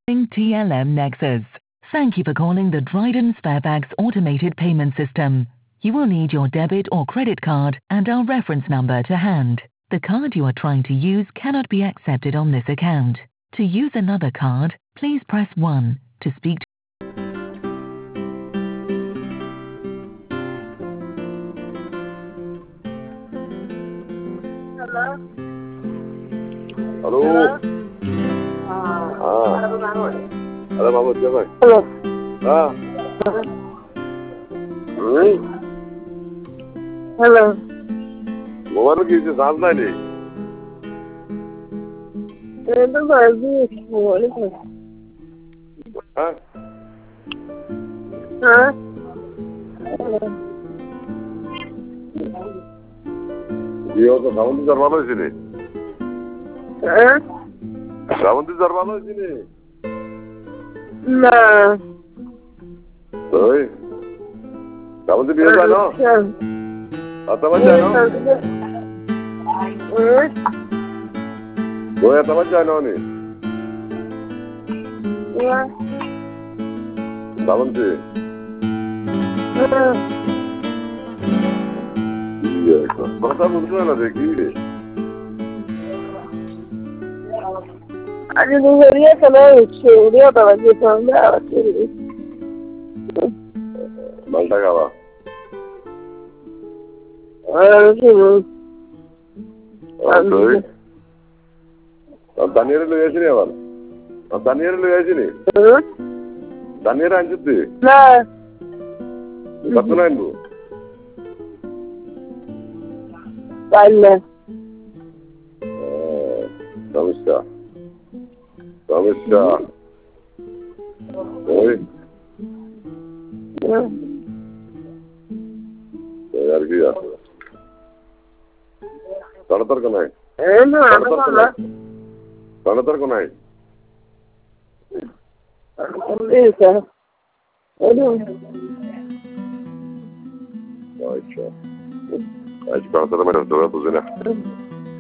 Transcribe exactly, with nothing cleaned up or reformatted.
T L M Nexus. Thank you for calling the Dryden Sparebags automated payment system. You will need your debit or credit card and our reference number to hand. The card you are trying to use cannot be accepted on this account. To use another card, please press one. To speak to Hello? Hello? Hello? Ah. Hello, Mahmoud. Hello, Mahmoud. क्या भाई? Hello. हाँ. हम्म. Hello. Mobile की इसे सांस ना नहीं. ये तो बाजी बोले थे. हाँ. हाँ. ये तो सावंती दरबार है इसी हाँ. सावंती दरबार है इसी ना. तो ये सावंती भी है ना? आता बच्चा ना? वो आता बच्चा ना नहीं? सावंती. ये तो बता मुझे ना देखिए. Aji dunia kana uchiulia tawaje tanga akili. Malta kawa. Ah, sí. Sorry. Daniel lu yesi ne var? Daniel lu yesi ne? Hı? Daniel anjutti. Na. Katuna indu. Valle. Eh, namaskar. Namaskar. Oi. Ya. यार की यार. तड़तर को नहीं. Eh, no, no, no. तड़तर को नहीं. Esa. Ano? अच्छा. आज कहाँ तक मैंने सोचा तुझे ना.